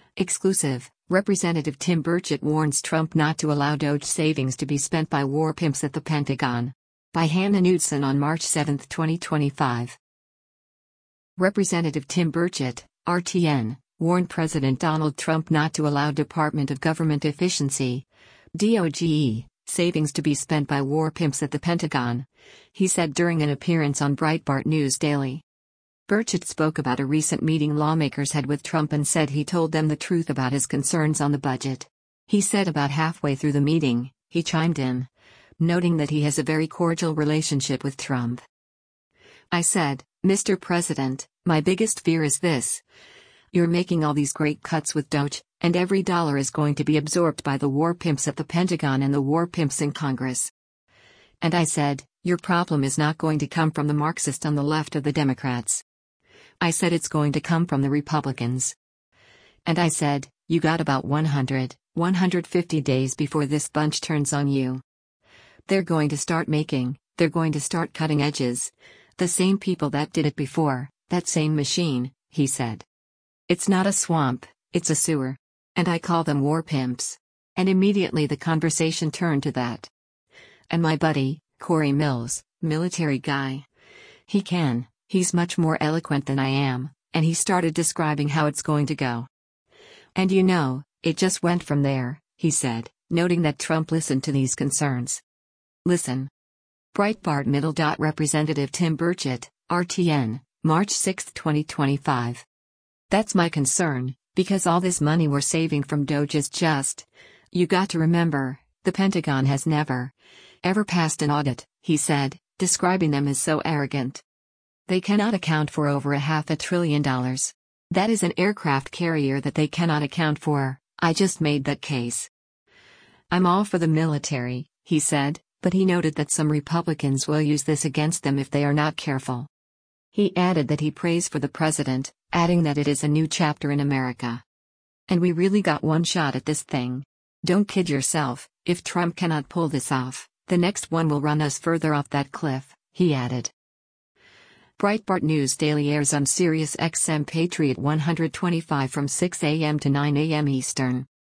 Exclusive, Representative Tim Burchett warns Trump not to allow DOGE savings to be spent by war pimps at the Pentagon. By Hannah Knudsen on March 7, 2025. Representative Tim Burchett, RTN, warned President Donald Trump not to allow Department of Government Efficiency, DOGE, savings to be spent by war pimps at the Pentagon, he said during an appearance on Breitbart News Daily. Burchett spoke about a recent meeting lawmakers had with Trump and said he told them the truth about his concerns on the budget. He said about halfway through the meeting, he chimed in, noting that he has a very cordial relationship with Trump. I said, Mr. President, my biggest fear is this. You're making all these great cuts with DOGE, and every dollar is going to be absorbed by the war pimps at the Pentagon and the war pimps in Congress. And I said, your problem is not going to come from the Marxists on the left or the Democrats. I said it's going to come from the Republicans. And I said, you got about 150 days before this bunch turns on you. They're going to start cutting edges. The same people that did it before, that same machine, he said. It's not a swamp, it's a sewer. And I call them war pimps. And immediately the conversation turned to that. And my buddy, Corey Mills, military guy. He's much more eloquent than I am, and he started describing how it's going to go. And it just went from there, he said, noting that Trump listened to these concerns. Listen. Breitbart Middle. Representative Tim Burchett, RTN, March 6, 2025. That's my concern, because all this money we're saving from DOGE is just. You got to remember, the Pentagon has never, ever passed an audit, he said, describing them as so arrogant. They cannot account for over $500 billion. That is an aircraft carrier that they cannot account for. I just made that case. I'm all for the military, he said, but he noted that some Republicans will use this against them if they are not careful. He added that he prays for the president, adding that it is a new chapter in America. And we really got one shot at this thing. Don't kid yourself, if Trump cannot pull this off, the next one will run us further off that cliff, he added. Breitbart News Daily airs on Sirius XM Patriot 125 from 6 a.m. to 9 a.m. Eastern.